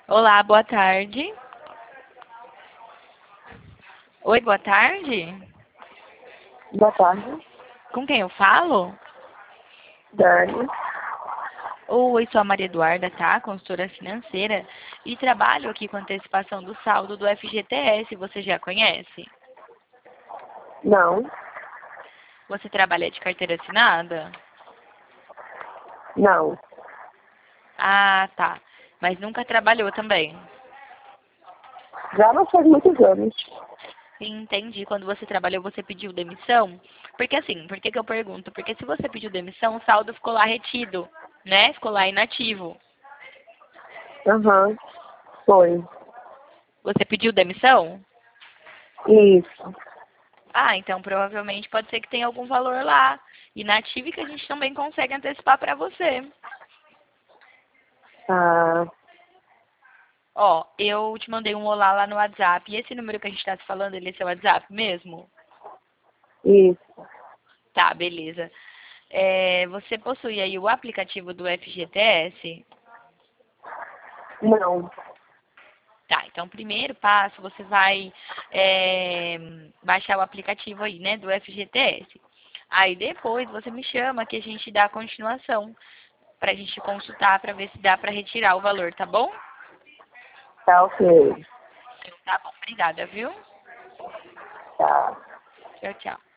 Olá, boa tarde. Oi, boa tarde. Boa tarde, Com quem eu falo? Dani. Oi, sou a Maria Eduarda, tá? Consultora financeira. E trabalho aqui com antecipação do saldo do FGTS. Você já conhece? Não, Você trabalha de carteira assinada? não. Ah, tá. Mas nunca trabalhou também? Já não faz muitos anos. Entendi. Quando você trabalhou, você pediu demissão? Porque assim, por que que eu pergunto? Porque se você pediu demissão, o saldo ficou lá retido, né? Ficou lá inativo. Aham, foi. Você pediu demissão? Isso. Ah, então provavelmente pode ser que tenha algum valor lá inativo e que a gente também consegue antecipar para você. Ah, Ó, eu te mandei um olá lá no WhatsApp. E esse número que a gente está se falando, ele é seu WhatsApp mesmo? isso. Tá, beleza. Você possui aí o aplicativo do FGTS? Não. Tá, então primeiro passo você vai é, baixar o aplicativo aí, né, do FGTS. Aí depois você me chama que a gente dá a continuação para a gente consultar para ver se dá para retirar o valor, tá bom? Tá ok. Tá bom, obrigada, viu? Tá. Tchau, tchau.